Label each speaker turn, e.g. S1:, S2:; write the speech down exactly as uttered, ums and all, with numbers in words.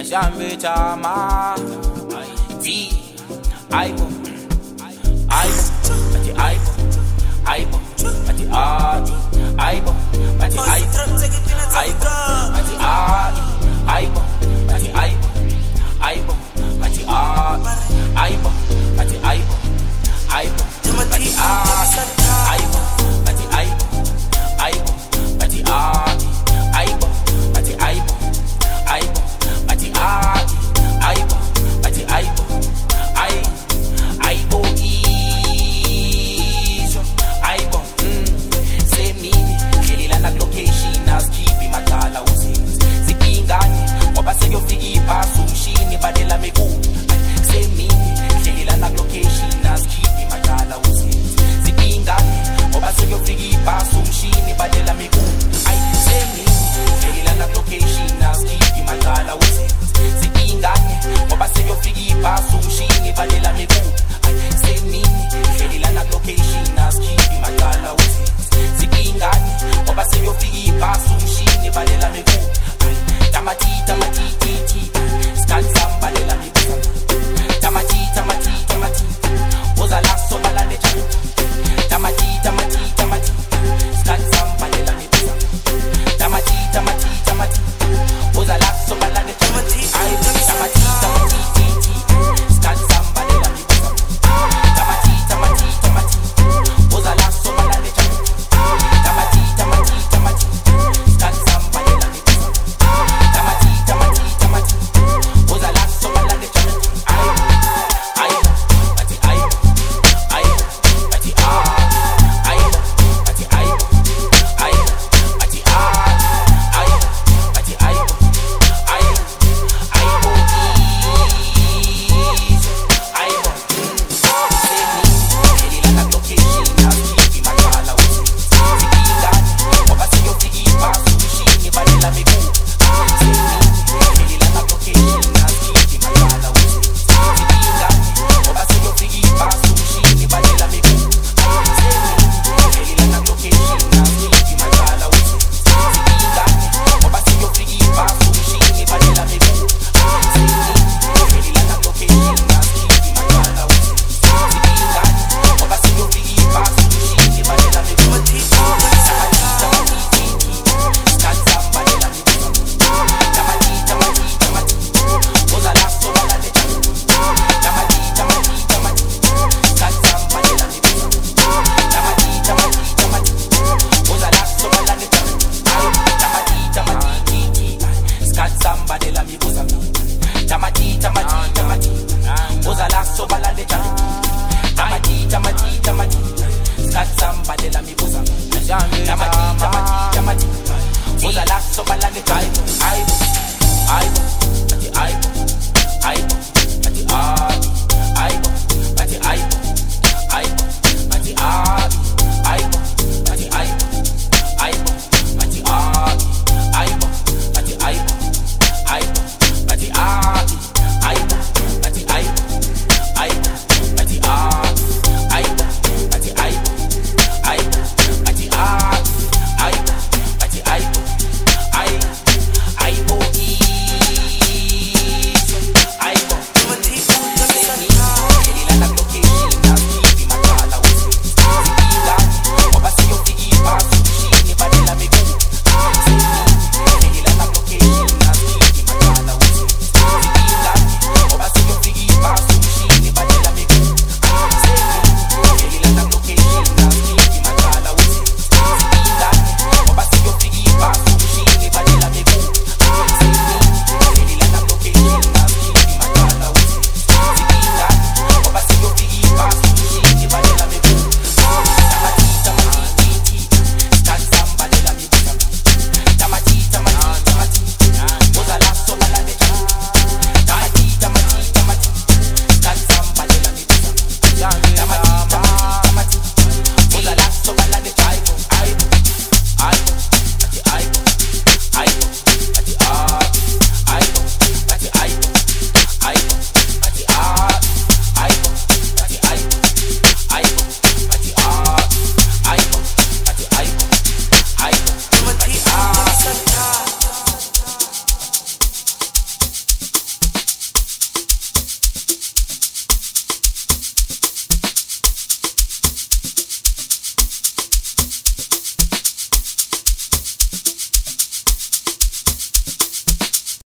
S1: Jambe chama T Aibo Aibo Ati Aibo Aibo Ati Adi Aibo Ati Aibo Aibo Ati Adi Aibo Ati Aibo Aibo Ati Adi Aibo Ati Aibo Aibo Ati Adi Aibo Ati Aibo Aibo Ati Adi Aibo Ati Aibo Aibo Ati Adi Aibo Ati Aibo Ai Aibo Isho Aibo Say me Kelila na location as kipi matala usiz Zipingani Waba se yo figi pasu mshini badela megu Say me Kelila na location as kipi matala usiz Zipingani Waba se yo figi pasu mshini badela megu Ai say me Kelila na location as kipi matala usiz Zipingani Waba se yo figi pasu mshini badela megu Say me Kelila na location as kipi matala usiz Zipingani Waba se yo figi pasu mshini badela megu Tamati tamati titi Skat samba lela megu Tamati tamati tamati Oza lasso balande chani Tamati tamati tamati Skat samba lela megu Tamati tamati tamati Oza lasso balande chani Tamati tamati titi Skat samba lela megu Tamati tamati tamati Oza lasso balande chani Tamati tamati tamati Skat samba lela megu Tamati tamati tamati Oza lasso balande chani Ai Ati ai Ai Ati a Ai Ati ai Ai Ati a Ai Ati ai Ai Aibo Aibo Say me Kelila na location as kipi matala usi Zipingani Waba se yo figi pasu mshini badela megu Say me Kelila na location as kipi matala usi Zipingani Waba se yo figi pasu mshini badela megu Say me Kelila na location as kipi matala usi Zipingani Waba se yo figi pasu mshini badela megu Say me Kelila na location as kipi matala usi Zipingani Waba se yo figi pasu mshini badela megu Tamati tamati titi Skat samba lela megu Tamati tamati tamati Oza lasso balande chani Tamati tamati tamati Skat samba lela megu Tamati tamati tamati Oza lasso balande chani Tamati tamati titi Skat samba lela megu Tamati tamati tamati Oza lasso balande chani Tamati tamati tamati Skat samba lela megu Tamati tamati tamati Oza lasso balande chani Aibo Aibo Ati Aibo